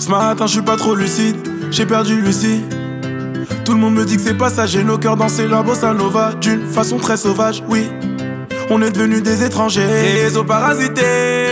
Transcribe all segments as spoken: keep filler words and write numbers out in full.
ce matin, je suis pas trop lucide. J'ai perdu Lucie. Tout le monde me dit que c'est passager. Nos cœurs dansaient la bossa nova d'une façon très sauvage, oui. On est devenus des étrangers, des os parasités.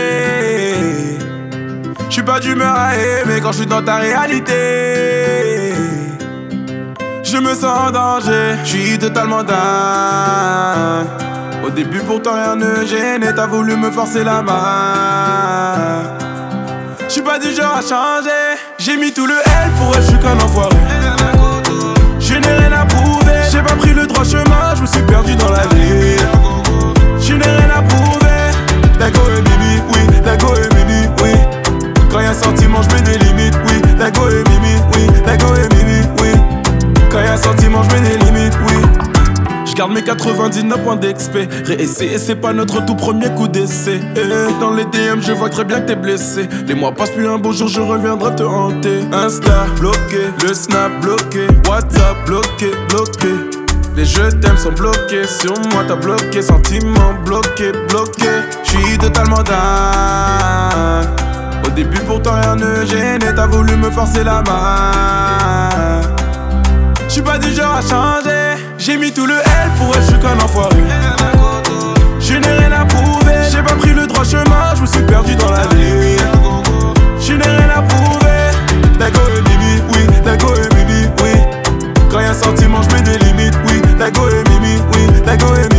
J'suis pas d'humeur à aimer quand j'suis dans ta réalité. Je me sens en danger, j'suis totalement dingue. Au début pourtant rien ne gênait, t'as voulu me forcer la main. J'suis pas du genre à changer, j'ai mis tout le L pour elle, j'suis qu'un enfoiré. Je n'ai rien à prouver, j'ai pas pris le droit chemin, j'me suis perdu dans la ville. Je n'ai rien à prouver, Dago et Mimi, oui, Dago et Mimi, oui. Quand y'a sentiment, j'mets des limites, oui. Dago et Mimi, oui, Dago et Mimi, oui. Quand y'a sentiment, j'mets des limites, oui. J'garde mes quatre-vingt-dix-neuf points d'expé. Réessayer, c'est pas notre tout premier coup d'essai. Et dans les D M, je vois très bien que t'es blessé. Les mois passent, plus un beau jour, je reviendrai te hanter. Insta bloqué, le Snap bloqué, WhatsApp bloqué, bloqué. Les je t'aime sont bloqués, sur moi t'as bloqué. Sentiments bloqués, bloqués. J'suis totalement dingue. Au début pourtant rien ne gênait, t'as voulu me forcer la main. J'suis pas du genre à changer, j'ai mis tout le L pour elle, j'suis qu'un enfoiré. Je n'ai rien à prouver, j'ai pas pris le droit chemin, j'me suis perdu dans la ville. Je n'ai rien à prouver, Dago et Mimi, oui, Dago et Mimi, oui. Quand y'a sentiment, j'mets des limites, oui, Dago et Mimi, oui, Dago et Mimi.